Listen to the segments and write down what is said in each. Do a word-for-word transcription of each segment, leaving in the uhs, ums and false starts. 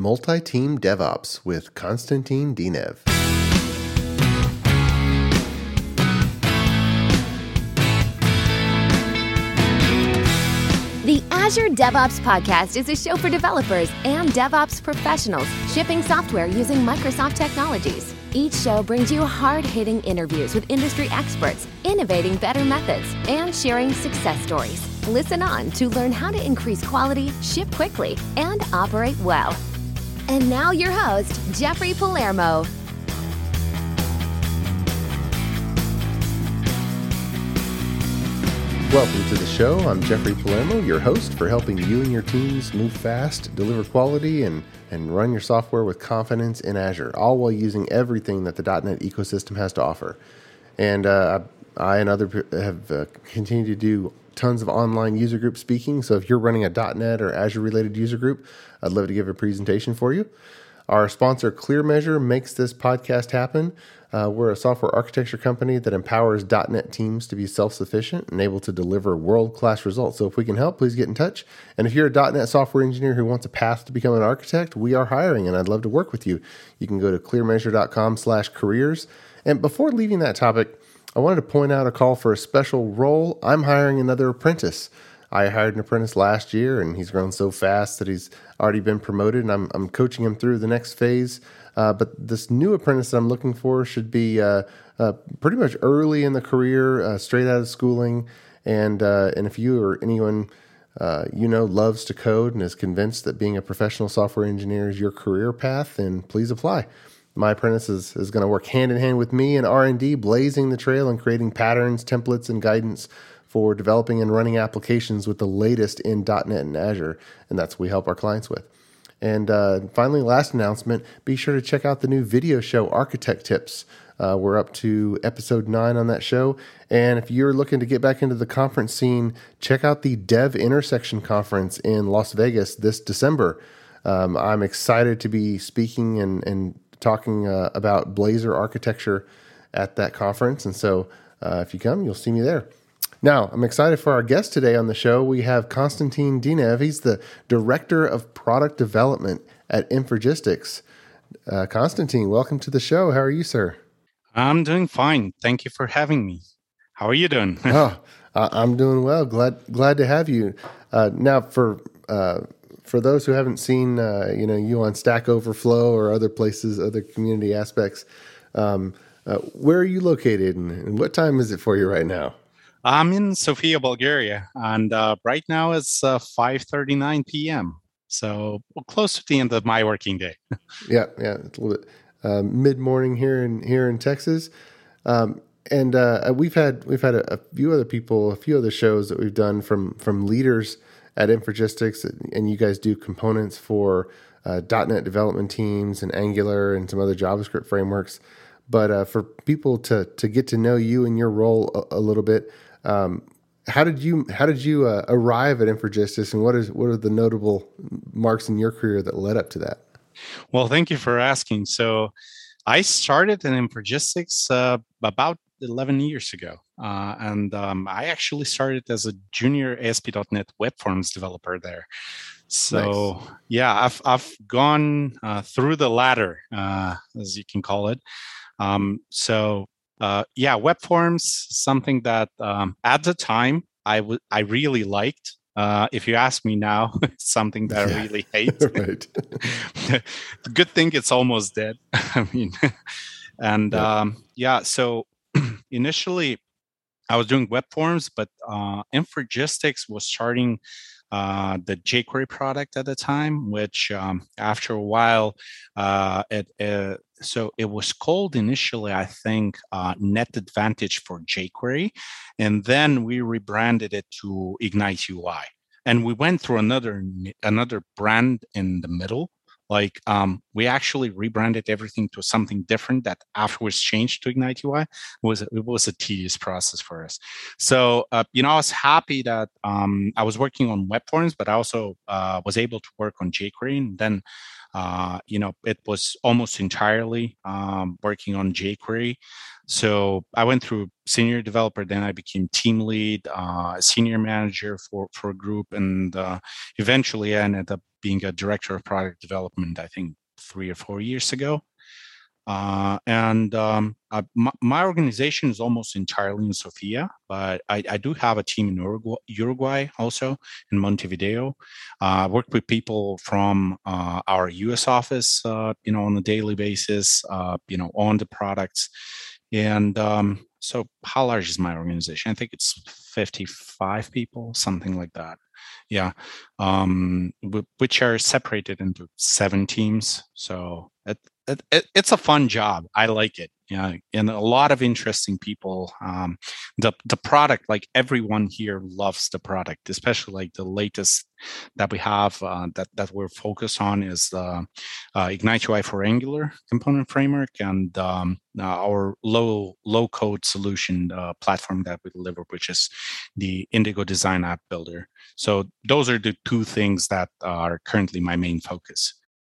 Multi-Team DevOps with Konstantin Dinev. The Azure DevOps Podcast is a show for developers and DevOps professionals shipping software using Microsoft technologies. Each show brings you hard-hitting interviews with industry experts, innovating better methods, and sharing success stories. Listen on to learn how to increase quality, ship quickly, and operate well. And now your host, Jeffrey Palermo. Welcome to the show. I'm Jeffrey Palermo, your host for helping you and your teams move fast, deliver quality, and, and run your software with confidence in Azure, all while using everything that the dot net ecosystem has to offer. And uh, I and others have uh, continued to do tons of online user group speaking. So if you're running a dot net or Azure-related user group, I'd love to give a presentation for you. Our sponsor, ClearMeasure, makes this podcast happen. Uh, we're a software architecture company that empowers dot net teams to be self-sufficient and able to deliver world-class results. So if we can help, please get in touch. And if you're a dot net software engineer who wants a path to become an architect, we are hiring, and I'd love to work with you. You can go to clearmeasure.com slash careers. And before leaving that topic, I wanted to point out a call for a special role. I'm hiring another apprentice. I hired an apprentice last year, and he's grown so fast that he's already been promoted, and I'm, I'm coaching him through the next phase. Uh, but this new apprentice that I'm looking for should be uh, uh, pretty much early in the career, uh, straight out of schooling. And uh, and if you or anyone uh, you know loves to code and is convinced that being a professional software engineer is your career path, then please apply. My apprentice is, is going to work hand in hand with me in R and D, blazing the trail and creating patterns, templates, and guidance for developing and running applications with the latest in dot net and Azure. And that's what we help our clients with. And uh, finally, last announcement, be sure to check out the new video show, Architect Tips. Uh, we're up to episode nine on that show. And if you're looking to get back into the conference scene, check out the Dev Intersection Conference in Las Vegas this December. Um, I'm excited to be speaking and, and talking uh, about Blazor architecture at that conference. And so uh, if you come, you'll see me there. Now, I'm excited for our guest today on the show. We have Konstantin Dinev. He's the Director of Product Development at Infragistics. Uh, Konstantin, welcome to the show. How are you, sir? I'm doing fine. Thank you for having me. How are you doing? oh, uh, I'm doing well. Glad glad to have you. Uh, now, for uh, for those who haven't seen uh, you know you on Stack Overflow or other places, other community aspects, um, uh, where are you located, and, and what time is it for you right now? I'm in Sofia, Bulgaria, and uh, right now it's uh, five thirty-nine p.m., so well, close to the end of my working day. yeah, yeah, it's a little bit uh, mid-morning here in here in Texas, um, and uh, we've had we've had a, a few other people, a few other shows that we've done from from leaders at Infragistics, and you guys do components for uh, dot net development teams and Angular and some other JavaScript frameworks. But uh, for people to to get to know you and your role a, a little bit. Um, how did you how did you uh, arrive at Infragistics, and what is what are the notable marks in your career that led up to that? Well, thank you for asking. So, I started in Infragistics uh, about eleven years ago, uh, and um, I actually started as a junior A S P dot net web forms developer there. So, nice. yeah, I've I've gone uh, through the ladder, uh, as you can call it. Um, so. Uh, yeah, web forms, something that um, at the time I, w- I really liked. Uh, if you ask me now, it's something that yeah. I really hate. Right. The good thing it's almost dead. I mean, and yeah, um, yeah so initially I was doing web forms, but uh, Infragistics was starting uh, the jQuery product at the time, which um, after a while, uh, it, it so it was called initially, I think, uh, Net Advantage for jQuery, and then we rebranded it to Ignite U I, and we went through another another brand in the middle. Like um, we actually rebranded everything to something different that afterwards changed to Ignite U I. It was it was a tedious process for us. So uh, you know, I was happy that um, I was working on web forms, but I also uh, was able to work on jQuery. And then uh, you know, it was almost entirely um, working on jQuery. So I went through senior developer, then I became team lead, uh, senior manager for for a group, and uh, eventually I ended up being a director of product development, I think three or four years ago. Uh, and um, uh, my, my organization is almost entirely in Sofia, but I, I do have a team in Uruguay, Uruguay also, in Montevideo. Uh, I work with people from uh, our U S office, uh, you know, on a daily basis, uh, you know, on the products. And um, so how large is my organization? I think it's fifty-five people, something like that. Yeah, um, which are separated into seven teams. So it, it, it, it's a fun job. I like it. Yeah, and a lot of interesting people. Um, the the product, like everyone here loves the product, especially like the latest that we have uh, that that we're focused on is uh, uh, Ignite U I for Angular component framework and um, uh, our low low code solution uh, platform that we deliver, which is the Indigo Design App Builder. So those are the two things that are currently my main focus.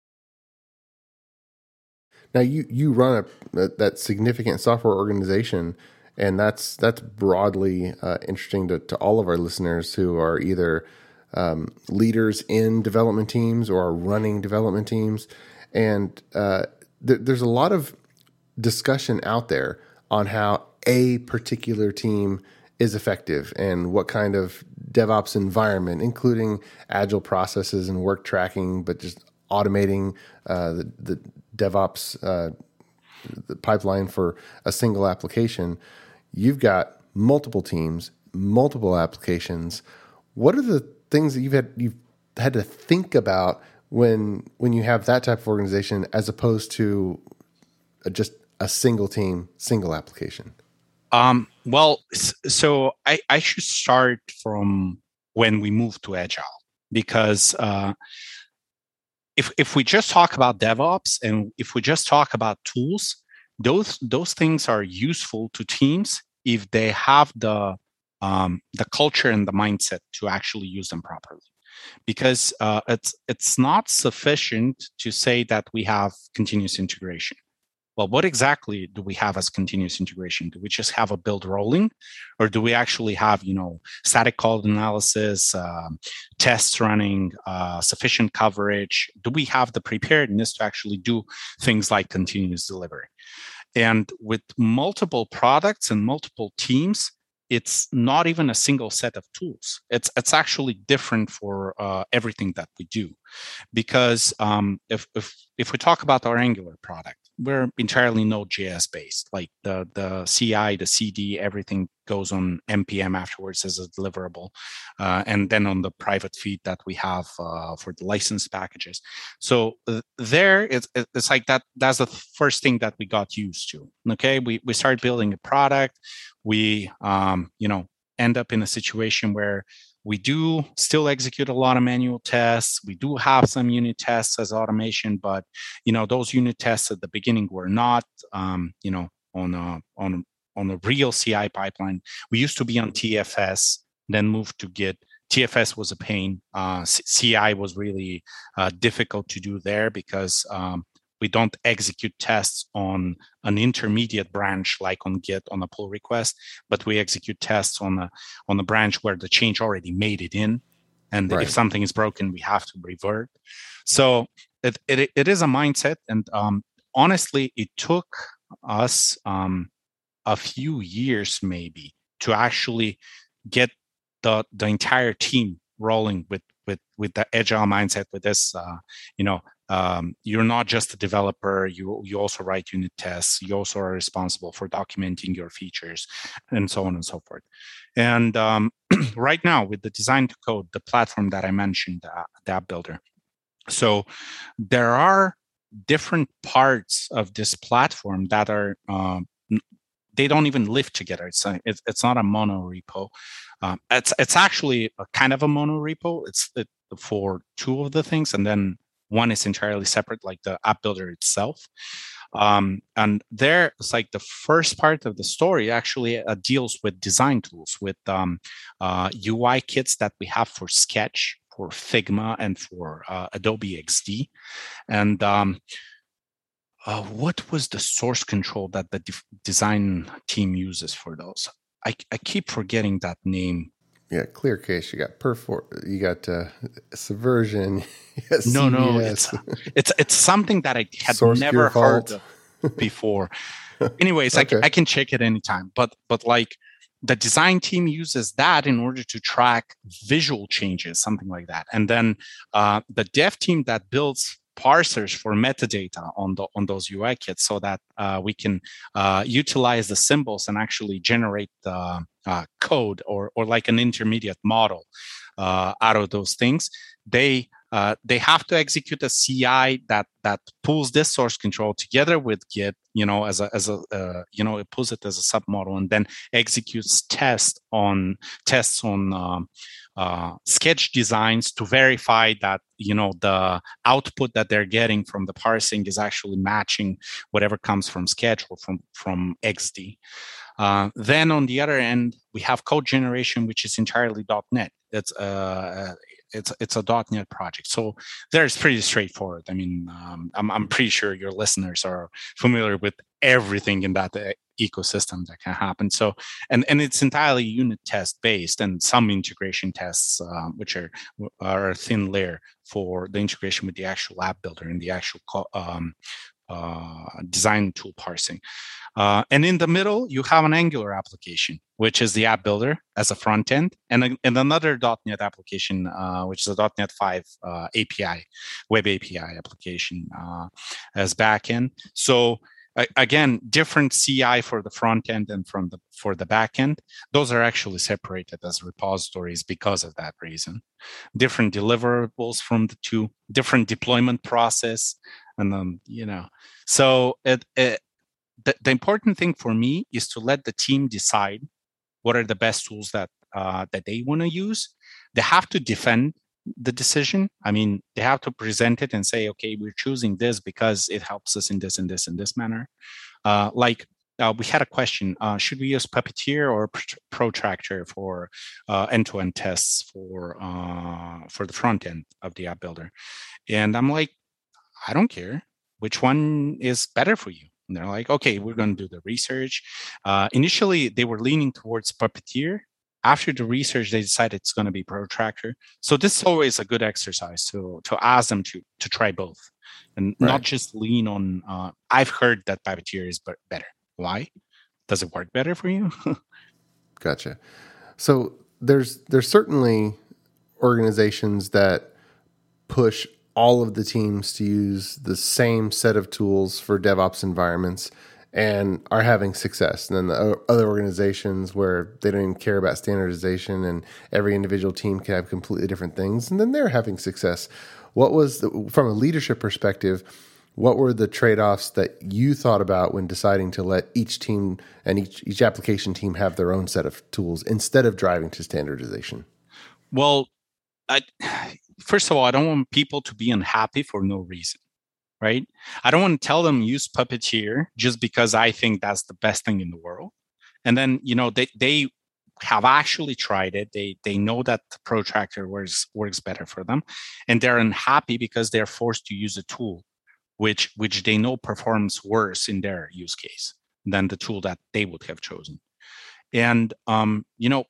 Now you you run a that significant software organization, and that's that's broadly uh, interesting to, to all of our listeners who are either um, leaders in development teams or are running development teams, and uh, th- there's a lot of discussion out there on how a particular team is effective and what kind of DevOps environment, including agile processes and work tracking, but just automating uh, the, the DevOps uh, the pipeline for a single application. You've got multiple teams, multiple applications. What are the things that you've had you've had to think about when when you have that type of organization as opposed to just a single team, single application? Um, well, so I, I should start from when we moved to Agile, because uh, if if we just talk about DevOps and if we just talk about tools, those those things are useful to teams if they have the um, the culture and the mindset to actually use them properly. Because uh, it's it's not sufficient to say that we have continuous integration. Well, what exactly do we have as continuous integration? Do we just have a build rolling, or do we actually have, you know, static code analysis, um, tests running, uh, sufficient coverage? Do we have the preparedness to actually do things like continuous delivery? And with multiple products and multiple teams, it's not even a single set of tools. It's it's actually different for uh, everything that we do, because um, if if if we talk about our Angular product, we're entirely Node.js based. Like the the C I, the C D, everything goes on N P M afterwards as a deliverable, uh, and then on the private feed that we have uh, for the license packages. So uh, there, it's it's like that. That's the first thing that we got used to. Okay, we we started building a product. We um, you know end up in a situation where we do still execute a lot of manual tests. We do have some unit tests as automation, but you know those unit tests at the beginning were not um, you know on a on on a real C I pipeline. We used to be on T F S, then moved to Git. T F S was a pain. Uh, C I was really uh, difficult to do there because um, we don't execute tests on an intermediate branch like on Git on a pull request, but we execute tests on a on a branch where the change already made it in, and right. If something is broken, we have to revert. So it it, it is a mindset, and um, honestly, it took us um, a few years maybe to actually get the the entire team rolling with with with the agile mindset, with this uh, you know. Um, you're not just a developer, you you also write unit tests, you also are responsible for documenting your features, and so on and so forth. And um, right now, with the design to code, the platform that I mentioned, uh, the app builder, so there are different parts of this platform that are, um, they don't even live together. It's a, it's, it's not a mono repo. Um, it's, it's actually a kind of a mono repo. It's it, for two of the things, and then one is entirely separate, like the app builder itself. Um, and there, it's like the first part of the story actually uh, deals with design tools, with um, uh, U I kits that we have for Sketch, for Figma, and for uh, Adobe X D. And um, uh, what was the source control that the de- design team uses for those? I, I keep forgetting that name. Yeah, ClearCase. You got Perfor. You got uh, Subversion. You got no, C V S. no, it's it's it's something that I had Source never Cure heard Vault. of before. Anyways, okay. I, can, I can check it anytime. But but like the design team uses that in order to track visual changes, something like that, and then uh, the dev team that builds parsers for metadata on the on those U I kits, so that uh, we can uh, utilize the symbols and actually generate the uh, code or or like an intermediate model uh, out of those things. They uh, they have to execute a C I that that pulls this source control together with Git, you know, as a as a uh, you know, it pulls it as a submodel and then executes test on tests on. Um, Uh, sketch designs to verify that, you know, the output that they're getting from the parsing is actually matching whatever comes from Sketch or from from X D. Uh, then on the other end, we have code generation, which is entirely .NET. It's uh, it's it's a .NET project, so there's pretty straightforward. I mean, um, I'm I'm pretty sure your listeners are familiar with everything in that uh, ecosystem that can happen. So, and and it's entirely unit test based, and some integration tests, uh, which are are a thin layer for the integration with the actual app builder and the actual um, uh, design tool parsing. Uh, and in the middle, you have an Angular application, which is the app builder as a front end, and, and another .NET application, uh, which is a .NET five uh, A P I, web A P I application uh, as back end. So again, different C I for the front end and from the for the back end. Those are actually separated as repositories because of that reason. Different deliverables from the two, different deployment process, and then you know. So it, it the, the important thing for me is to let the team decide what are the best tools that uh, that they want to use. They have to defend the decision. I mean, they have to present it and say, okay, we're choosing this because it helps us in this and this and this manner. Uh, like uh, we had a question, uh, should we use Puppeteer or Protractor for uh, end-to-end tests for uh, for the front end of the app builder? And I'm like, I don't care. Which one is better for you? And they're like, okay, we're going to do the research. Uh, initially, they were leaning towards Puppeteer. After the research, they decided it's going to be Protractor. So this is always a good exercise to to ask them to to try both, and right. not just lean on. Uh, I've heard that Puppeteer is better. Why? Does it work better for you? Gotcha. So there's there's certainly organizations that push all of the teams to use the same set of tools for DevOps environments and are having success. And then the other organizations where they don't even care about standardization and every individual team can have completely different things, and then they're having success. What was, the, from a leadership perspective, what were the trade-offs that you thought about when deciding to let each team and each, each application team have their own set of tools instead of driving to standardization? Well, I, first of all, I don't want people to be unhappy for no reason. Right? I don't want to tell them use Puppeteer just because I think that's the best thing in the world. And then, you know, they, they have actually tried it. They they know that the Protractor works works better for them. And they're unhappy because they're forced to use a tool which which they know performs worse in their use case than the tool that they would have chosen. And um, you know,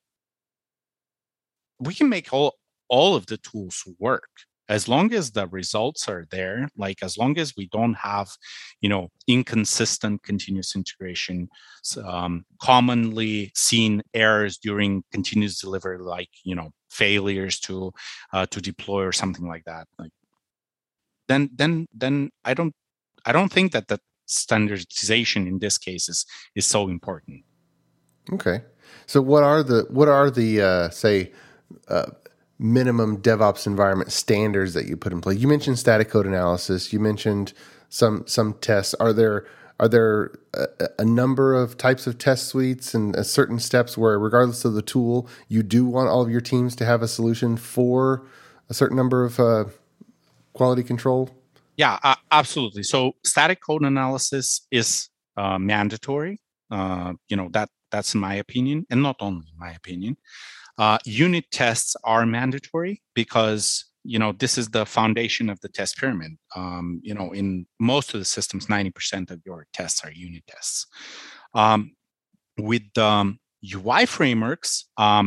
we can make all all of the tools work. As long as the results are there, like as long as we don't have, you know, inconsistent continuous integration, um, commonly seen errors during continuous delivery, like, you know, failures to uh, to deploy or something like that. Like, then then then I don't I don't think that the standardization in this case is is so important. Okay, so what are the what are the uh, say. Uh, minimum DevOps environment standards that you put in place? You mentioned static code analysis. You mentioned some some tests. Are there are there a, a number of types of test suites and uh, certain steps where, regardless of the tool, you do want all of your teams to have a solution for a certain number of uh, quality control? Yeah, uh, absolutely. So static code analysis is uh, mandatory. Uh, you know, that that's in my opinion, and not only in my opinion. Uh, unit tests are mandatory because, you know, this is the foundation of the test pyramid. Um, you know, in most of the systems, ninety percent of your tests are unit tests. Um, with um, U I frameworks, um,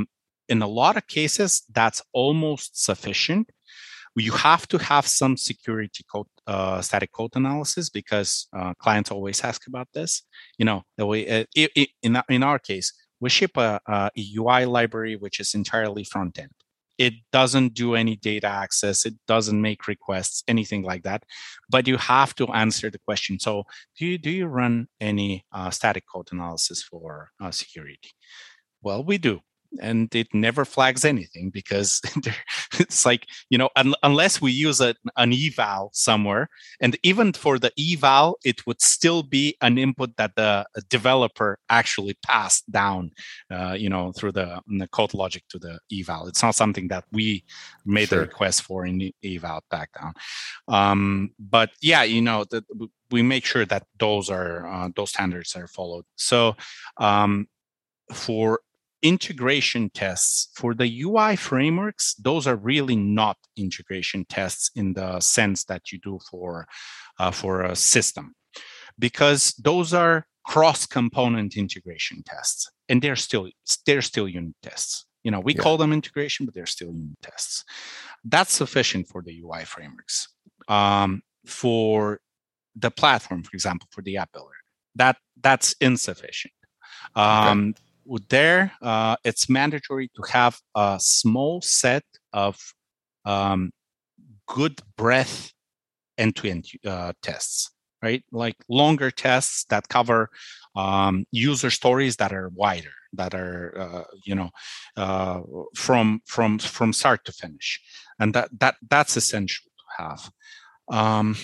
in a lot of cases, that's almost sufficient. You have to have some security code, uh, static code analysis, because uh, clients always ask about this. You know, the way uh, it, it, in in our case, we ship a, a U I library which is entirely front end. It doesn't do any data access. It doesn't make requests, anything like that. But you have to answer the question. So, do you do you run any uh, static code analysis for uh, security? Well, we do. And it never flags anything, because it's like, you know, un- unless we use a, an eval somewhere, and even for the eval, it would still be an input that the developer actually passed down, uh, you know, through the, the code logic to the eval. It's not something that we made sure. the request for in the eval back down. Um, but yeah, you know, the, we make sure that those are uh, those standards are followed. So um, for integration tests for the U I frameworks, those are really not integration tests in the sense that you do for uh, for a system, because those are cross-component integration tests, and they're still they're still unit tests. You know, we yeah. call them integration, but they're still unit tests. That's sufficient for the U I frameworks. Um, for the platform, for example, for the app builder, that that's insufficient. Um, okay. There, uh, it's mandatory to have a small set of um, good breadth end-to-end uh, tests, right? Like longer tests that cover um, user stories that are wider, that are uh, you know uh, from from from start to finish, and that that that's essential to have. Um,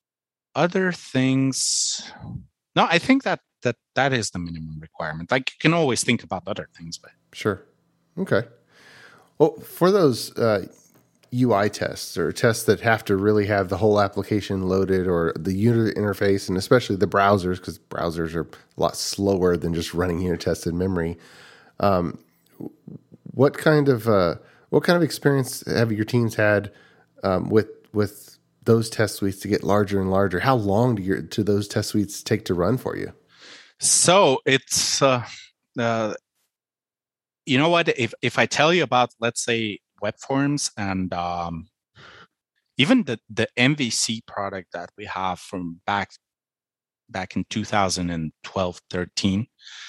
other things, no, I think that. that that is the minimum requirement. Like, you can always think about other things, but sure. Okay. Well, for those uh, U I tests or tests that have to really have the whole application loaded, or the user interface, and especially the browsers, because browsers are a lot slower than just running unit tests in memory. Um, what kind of uh, what kind of experience have your teams had um, with with those test suites to get larger and larger? How long do your do those test suites take to run for you? So it's, uh, uh, you know what, if, if I tell you about, let's say, web forms and um, even the, the M V C product that we have from back back in two thousand twelve, thirteen,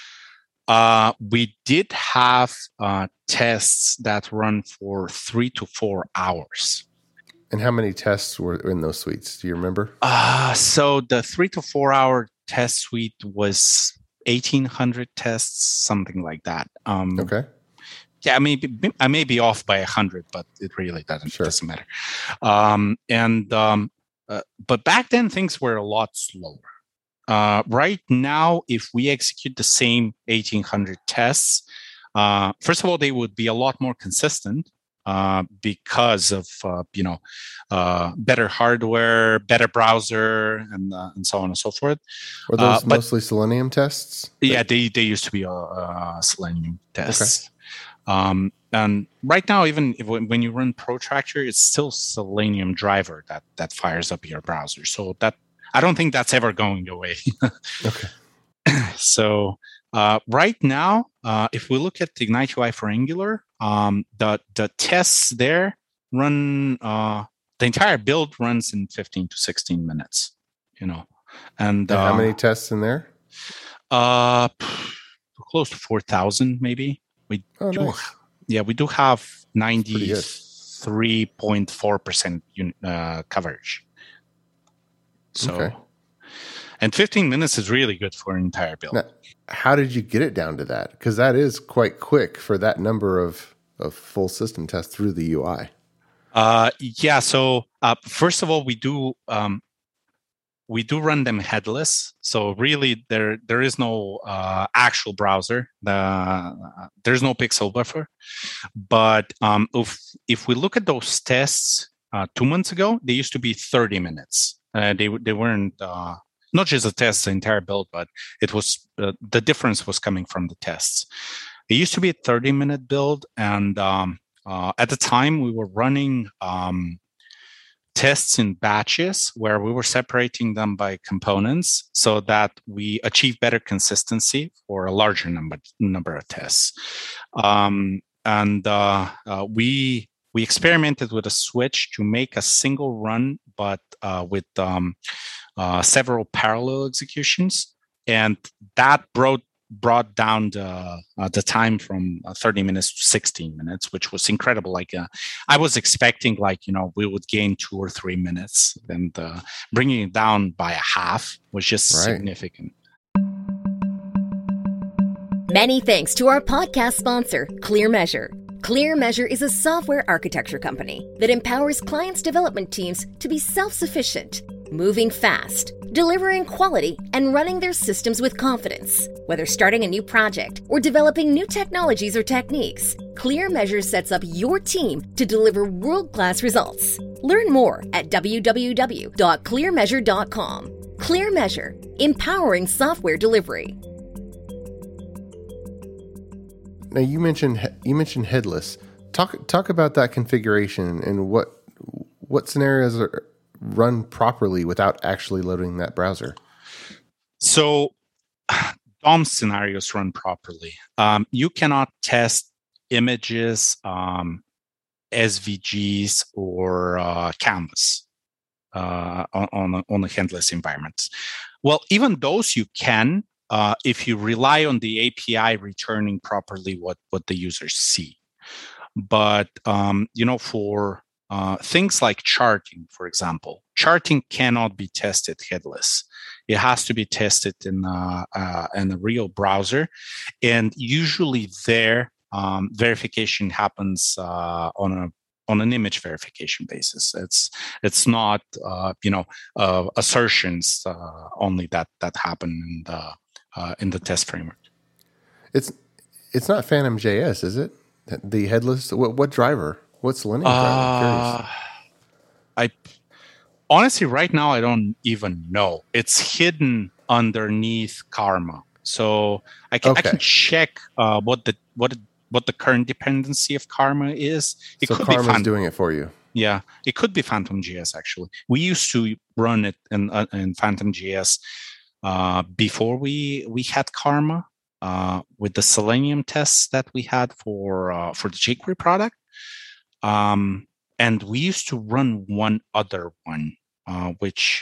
uh, we did have uh, tests that run for three to four hours. And how many tests were in those suites? Do you remember? Uh, so the three to four hour test suite was eighteen hundred tests, something like that. Um, okay. Yeah, I may be, I may be off by a hundred, but it really doesn't sure. doesn't matter. Um, and um, uh, but back then things were a lot slower. Uh, right now, if we execute the same eighteen hundred tests, uh, first of all, they would be a lot more consistent. Uh, because of uh, you know uh, better hardware, better browser, and uh, and so on and so forth. Were those uh, mostly but, Selenium tests? Yeah, they they used to be uh, uh, Selenium tests. Okay. Um, and right now, even if, when you run Protractor, it's still Selenium driver that that fires up your browser. So that I don't think that's ever going away. Okay. So uh, right now, uh, if we look at Ignite U I for Angular, um, the the tests there run uh, the entire build runs in fifteen to sixteen minutes. You know, and, and how uh, many tests in there? Uh, close to four thousand, maybe. We oh, do, nice. Yeah, we do have ninety-three point four percent uh, coverage. So. Okay. And fifteen minutes is really good for an entire build. Now, how did you get it down to that? Because that is quite quick for that number of, of full system tests through the U I. Uh, yeah. So uh, first of all, we do um, we do run them headless. So really, there there is no uh, actual browser. The, uh, there's no pixel buffer. But um, if if we look at those tests uh, two months ago, they used to be thirty minutes. Uh, they they weren't. Uh, Not just the tests, the entire build, but it was uh, the difference was coming from the tests. It used to be a thirty minute build, and um, uh, at the time we were running um, tests in batches where we were separating them by components so that we achieve better consistency for a larger number number of tests. Um, and uh, uh, we we experimented with a switch to make a single run, but uh, with um, uh, several parallel executions, and that brought brought down the uh, the time from uh, thirty minutes to sixteen minutes, which was incredible. Like uh, I was expecting, like you know, we would gain two or three minutes, and uh, bringing it down by a half was just right. significant. Many thanks to our podcast sponsor, ClearMeasure. ClearMeasure is a software architecture company that empowers clients' development teams to be self-sufficient, moving fast, delivering quality, and running their systems with confidence. Whether starting a new project or developing new technologies or techniques, ClearMeasure sets up your team to deliver world-class results. Learn more at w w w dot clear measure dot com. ClearMeasure, empowering software delivery. Now you mentioned you mentioned headless. Talk talk about that configuration and what what scenarios are run properly without actually loading that browser. So D O M scenarios run properly. Um, you cannot test images, um, S V Gs, or uh, Canvas uh, on on a, on a headless environment. Well, even those you can. Uh, if you rely on the A P I returning properly what, what the users see. But, um, you know, for uh, things like charting, for example, charting cannot be tested headless. It has to be tested in, uh, uh, in a real browser. And usually there, um, verification happens uh, on a on an image verification basis. It's it's not, uh, you know, uh, assertions uh, only that, that happen in the Uh, in the test framework. It's it's not Phantom J S, is it? The headless. What, what driver? What Selenium uh, driver? I honestly, right now, I don't even know. It's hidden underneath Karma, so I can okay. I can check uh, what the what what the current dependency of Karma is. It so could Karma's be Phantom, doing it for you. Yeah, it could be Phantom J S actually. We used to run it in uh, in Phantom J S. Uh, before we we had Karma uh, with the Selenium tests that we had for uh, for the jQuery product, um, and we used to run one other one, uh, which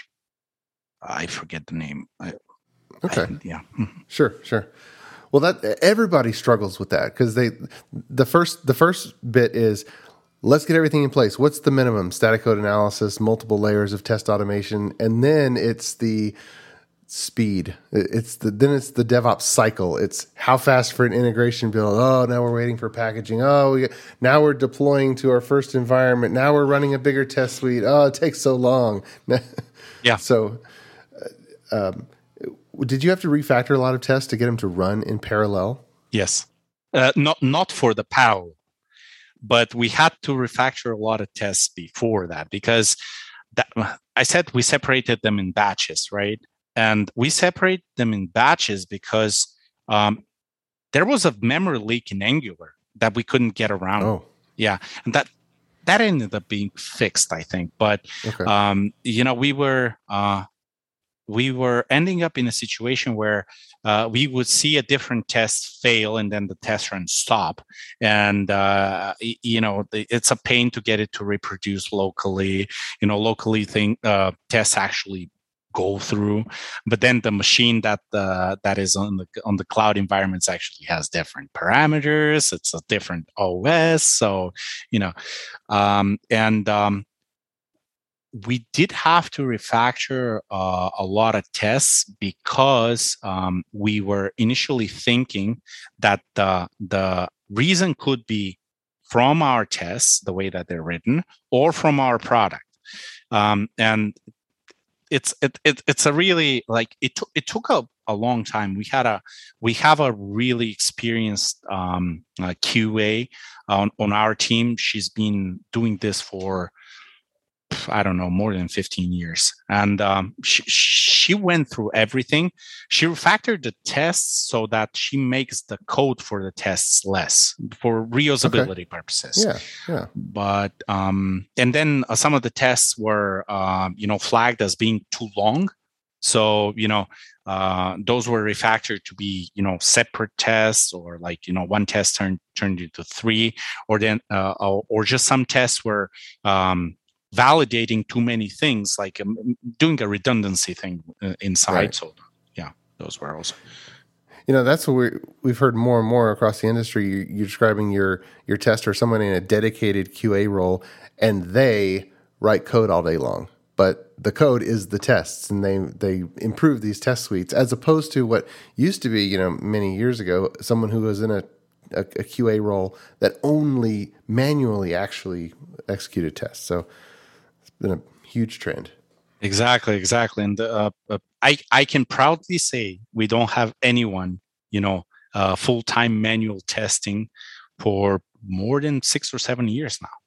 I forget the name. I, okay, I, yeah, sure, sure. Well, that everybody struggles with that because they the first the first bit is let's get everything in place. What's the minimum? Static code analysis, multiple layers of test automation, and then it's the speed. It's the then it's the DevOps cycle. It's how fast for an integration build. Oh, now we're waiting for packaging. Oh, we, now we're deploying to our first environment. Now we're running a bigger test suite. Oh, it takes so long. Yeah. So, um, did you have to refactor a lot of tests to get them to run in parallel? Yes. Uh, not not for the parallel, but we had to refactor a lot of tests before that because that I said we separated them in batches, right? And we separate them in batches because um, there was a memory leak in Angular that we couldn't get around. Oh, yeah, and that that ended up being fixed, I think. But okay. um, you know, we were uh, we were ending up in a situation where uh, we would see a different test fail, and then the test run stop, and uh, you know, it's a pain to get it to reproduce locally. You know, locally thing uh, tests actually go through, but then the machine that uh, that is on the on the cloud environments actually has different parameters. It's a different O S, so you know, um, and um, we did have to refactor uh, a lot of tests because um, we were initially thinking that the the reason could be from our tests, the way that they're written, or from our product, um, and It's it, it it's a really like it took it took a, a long time. We had a we have a really experienced um, uh, Q A on, on our team. She's been doing this for I don't know more than fifteen years, and um, she she went through everything. She refactored the tests so that she makes the code for the tests less for reusability okay. purposes. Yeah, yeah. But um, and then uh, some of the tests were uh, you know flagged as being too long, So, you know, uh, those were refactored to be, you know, separate tests, or like, you know, one test turned turned into three, or then, uh, or, or just some tests were um, validating too many things, like um, doing a redundancy thing uh, inside. Right. So, yeah, those were also. You know, that's what we we've heard more and more across the industry. You, you're describing your your tester, someone in a dedicated Q A role, and they write code all day long. But the code is the tests, and they they improve these test suites, as opposed to what used to be, you know, many years ago, someone who was in a, a, a Q A role that only manually actually executed tests. So it's been a huge trend. Exactly, exactly. And uh, uh, I, I can proudly say we don't have anyone, you know, uh, full-time manual testing for more than six or seven years now.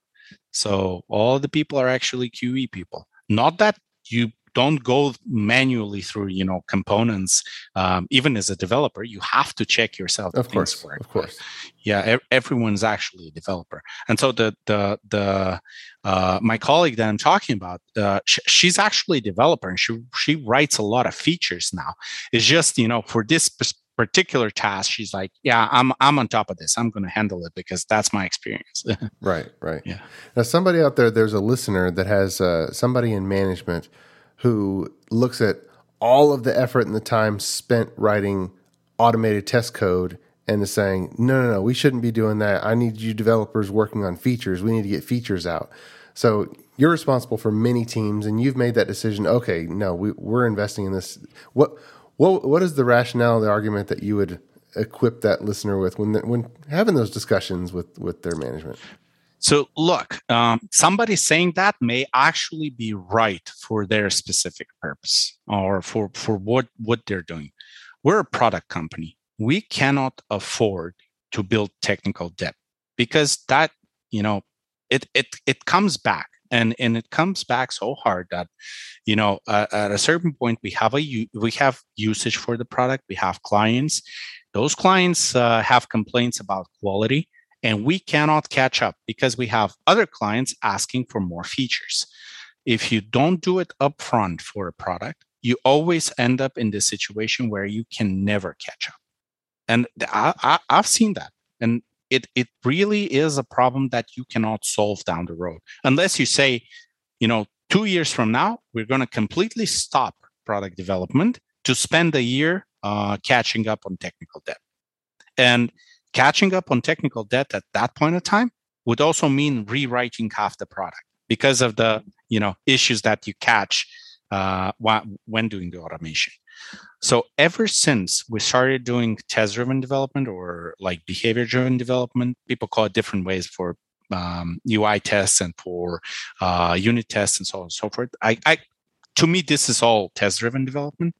So all the people are actually Q E people. Not that you don't go manually through, you know, components. Um, even as a developer, you have to check yourself. Of course, work. of course. Yeah, e- everyone's actually a developer. And so the the the uh, my colleague that I'm talking about, uh, sh- she's actually a developer, and she she writes a lot of features now. It's just, you know, for this particular task, she's like, yeah, I'm I'm on top of this. I'm going to handle it because that's my experience. Right, right. Yeah. Now, somebody out there, there's a listener that has uh, somebody in management who looks at all of the effort and the time spent writing automated test code and is saying, no, no, no, we shouldn't be doing that. I need you developers working on features. We need to get features out. So you're responsible for many teams, and you've made that decision. Okay, no, we, we're investing in this. What what what is the rationale, the argument that you would equip that listener with when when having those discussions with with their management? So look, um, somebody saying that may actually be right for their specific purpose, or for, for what, what they're doing. We're a product company. We cannot afford to build technical debt, because that, you know, it it it comes back, and, and it comes back so hard that, you know, uh, at a certain point we have a we have usage for the product. We have clients. Those clients uh, have complaints about quality. And we cannot catch up because we have other clients asking for more features. If you don't do it upfront for a product, you always end up in this situation where you can never catch up. And I, I, I've seen that. And it, it really is a problem that you cannot solve down the road. Unless you say, you know, two years from now, we're going to completely stop product development to spend a year uh, catching up on technical debt. And catching up on technical debt at that point in time would also mean rewriting half the product because of the, you know, issues that you catch uh, when doing the automation. So ever since we started doing test-driven development, or like behavior-driven development, people call it different ways for um, U I tests and for uh, unit tests and so on and so forth. I, I, to me, this is all test-driven development.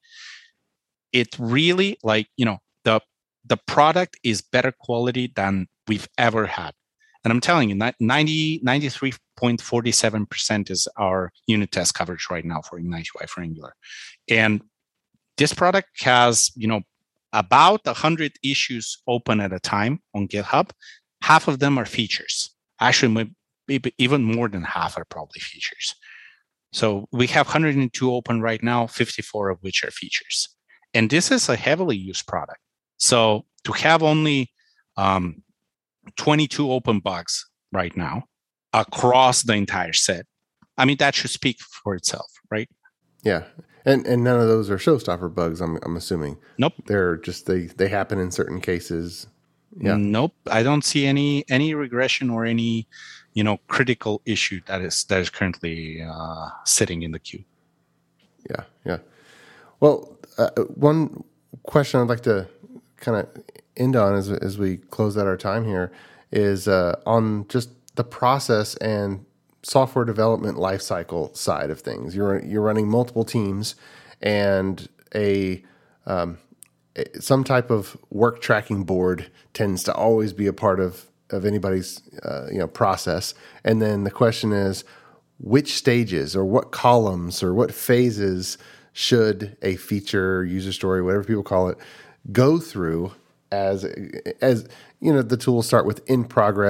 It really, like, you know, the the product is better quality than we've ever had. And I'm telling you, ninety, ninety-three point four seven percent is our unit test coverage right now for Ignite U I for Angular. And this product has, you know, about one hundred issues open at a time on GitHub. Half of them are features. Actually, maybe even more than half are probably features. So we have one hundred two open right now, fifty-four of which are features. And this is a heavily used product. So to have only um, twenty-two open bugs right now across the entire set, I mean, that should speak for itself, right? Yeah. And and none of those are showstopper bugs, I'm I'm assuming. Nope. They're just, they, they happen in certain cases. Yeah. Nope. I don't see any any regression or any, you know, critical issue that is that is currently uh, sitting in the queue. Yeah. Yeah. Well, uh, one question I'd like to kind of end on as as we close out our time here is uh, on just the process and software development lifecycle side of things. You're you're running multiple teams, and a um, some type of work tracking board tends to always be a part of of anybody's uh, you know process. And then the question is, which stages or what columns or what phases should a feature, user story, whatever people call it, go through as as you know the tools start with in progress,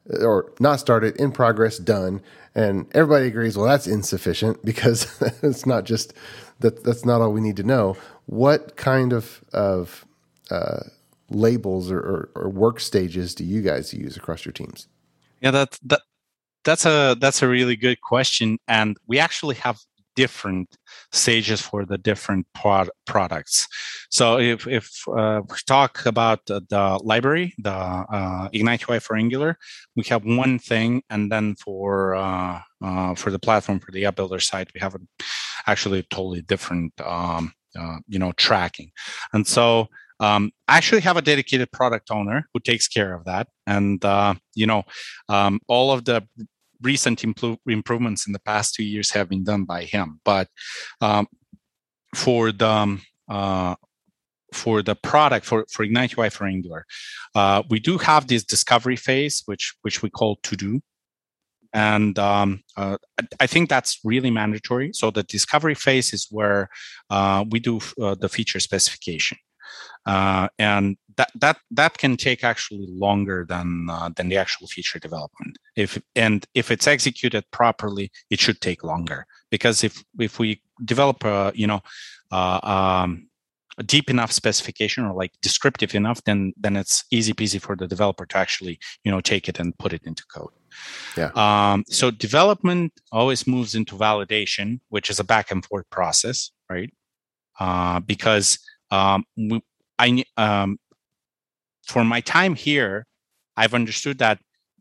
or not started, in progress, done. And everybody agrees, well, that's insufficient because it's not just that. That's not all we need to know. What kind of of uh, labels or, or, or work stages do you guys use across your teams? Yeah, that that that's a that's a really good question, and we actually have different stages for the different pro- products. So if if uh, we talk about the, the library, the uh, Ignite U I for Angular, we have one thing, and then for uh, uh, for the platform, for the app builder side, we have a, actually a totally different um, uh, you know tracking. And so um, I actually have a dedicated product owner who takes care of that, and uh, you know um, all of the recent impl- improvements in the past two years have been done by him. But um, for the um, uh, for the product for, for Ignite U I for Angular, uh, we do have this discovery phase, which which we call to do, and um, uh, I think that's really mandatory. So the discovery phase is where uh, we do uh, the feature specification. Uh, and that that that can take actually longer than uh, than the actual feature development. If and if it's executed properly, it should take longer, because if if we develop a you know uh, um, a deep enough specification, or like descriptive enough, then then it's easy peasy for the developer to actually you know take it and put it into code. Yeah. Um, so development always moves into validation, which is a back and forth process, right? Uh, because um, we, I um, for my time here, I've understood that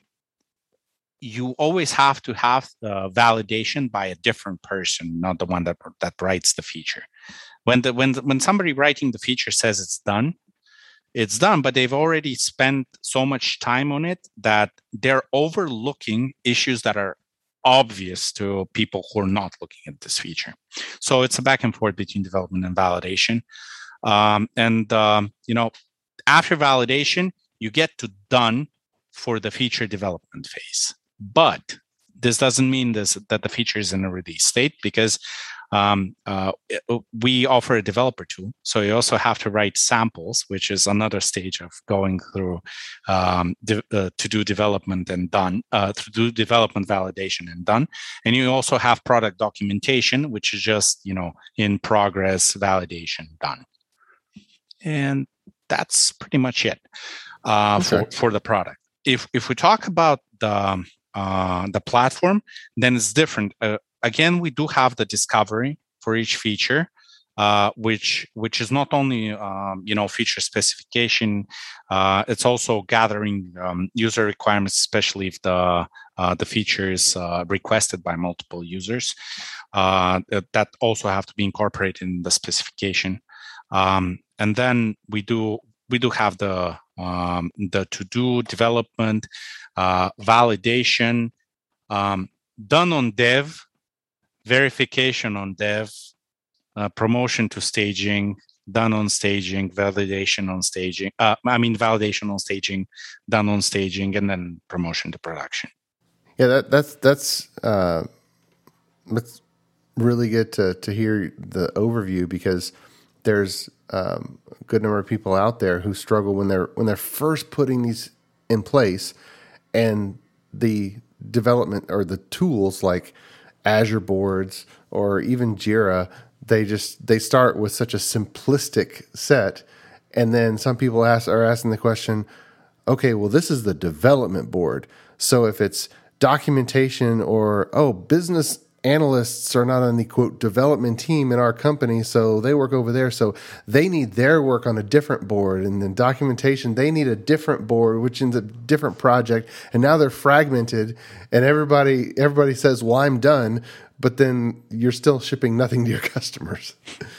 you always have to have the validation by a different person, not the one that that writes the feature. When the when when somebody writing the feature says it's done, it's done, but they've already spent so much time on it that they're overlooking issues that are obvious to people who are not looking at this feature. So it's a back and forth between development and validation. Um, and, um, you know, after validation, you get to done for the feature development phase. But this doesn't mean this that the feature is in a release state, because um, uh, it, we offer a developer tool. So you also have to write samples, which is another stage of going through um, de- uh, to do development and done, uh, to do development validation and done. And you also have product documentation, which is just, you know, in progress, validation, done. And that's pretty much it uh, okay. for, for the product. If if we talk about the uh, the platform, then it's different. Uh, again, we do have the discovery for each feature, uh, which which is not only um, you know feature specification. Uh, it's also gathering um, user requirements, especially if the uh, the feature is uh, requested by multiple users. Uh, that also have to be incorporated in the specification. Um, and then we do we do have the um, the to-do development, uh, validation, um, done on dev, verification on dev, uh, promotion to staging, done on staging, validation on staging. Uh, I mean validation on staging, done on staging, and then promotion to production. Yeah, that, that's that's uh, that's really good to to hear the overview, because there's um, a good number of people out there who struggle when they're when they're first putting these in place, and the development or the tools like Azure Boards or even Jira, they just they start with such a simplistic set, and then some people ask are asking the question, okay, well, this is the development board, so if it's documentation or oh, business analysts are not on the quote development team in our company, so they work over there, so they need their work on a different board, and then documentation, they need a different board, which is a different project, and now they're fragmented, and everybody everybody says, well, I'm done, but then you're still shipping nothing to your customers.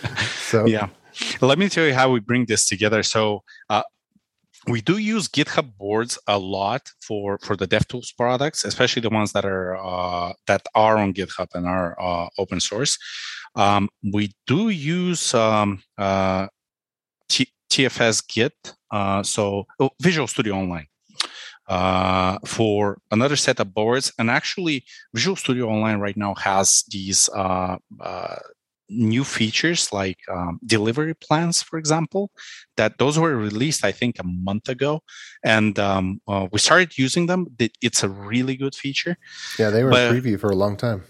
So yeah, let me tell you how we bring this together. So uh, we do use GitHub boards a lot for, for the DevTools products, especially the ones that are uh, that are on GitHub and are uh, open source. Um, we do use um, uh, T- TFS Git, uh, so oh, Visual Studio Online uh, for another set of boards. And actually, Visual Studio Online right now has these uh, uh, new features like um, delivery plans, for example, that those were released, I think, a month ago. And um, uh, we started using them. It's a really good feature. Yeah, they were but, in preview for a long time.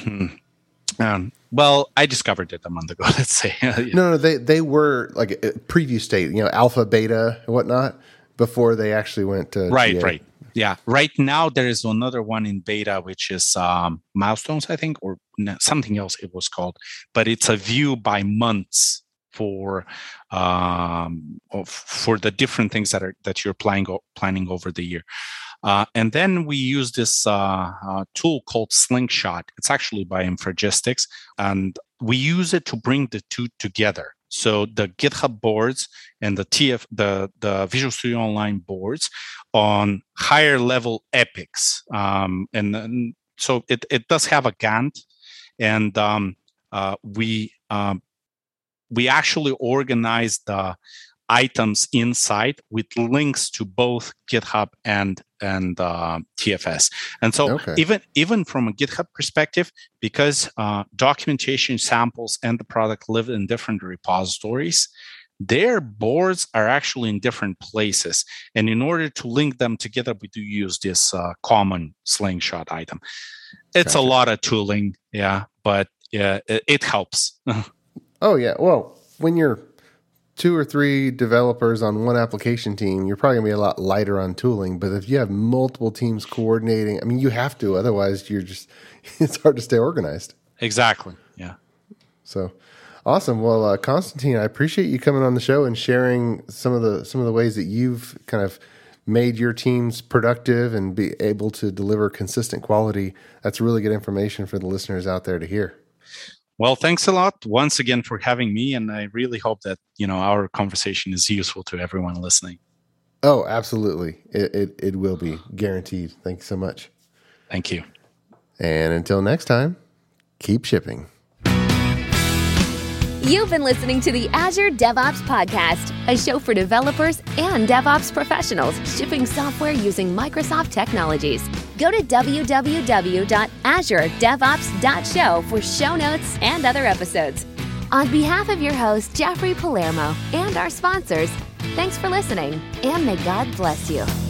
um, well, I discovered it a month ago, let's say. no, no, they, they were like a preview state, you know, alpha, beta, and whatnot, before they actually went to Right, G A. right. Yeah. Right now, there is another one in beta, which is um, Milestones, I think, or something else it was called. But it's a view by months for um, for the different things that are that you're planning planning over the year. Uh, and then we use this uh, uh, tool called Slingshot. It's actually by Infragistics, and we use it to bring the two together. So the GitHub boards and the T F, the, the Visual Studio Online boards on higher level epics. Um, and, and so it, it does have a Gantt, and um, uh, we um, we actually organize the items inside with links to both GitHub and and uh, T F S. And so okay. even even from a GitHub perspective, because uh, documentation samples and the product live in different repositories, their boards are actually in different places. And in order to link them together, we do use this uh, common Slingshot item. It's gotcha. a lot of tooling, yeah, but yeah, it, it helps. Oh, yeah. Well, when you're two or three developers on one application team, you're probably going to be a lot lighter on tooling. But if you have multiple teams coordinating, I mean, you have to. Otherwise, you're just, it's hard to stay organized. Exactly. Yeah. So awesome. Well, uh, Konstantin, I appreciate you coming on the show and sharing some of the some of the ways that you've kind of made your teams productive and be able to deliver consistent quality. That's really good information for the listeners out there to hear. Well, thanks a lot once again for having me, and I really hope that, you know, our conversation is useful to everyone listening. Oh, absolutely. It it, it will be, guaranteed. Thanks so much. Thank you. And until next time, keep shipping. You've been listening to the Azure DevOps Podcast, a show for developers and DevOps professionals shipping software using Microsoft technologies. Go to w w w dot azure devops dot show for show notes and other episodes. On behalf of your host, Jeffrey Palermo, and our sponsors, thanks for listening, and may God bless you.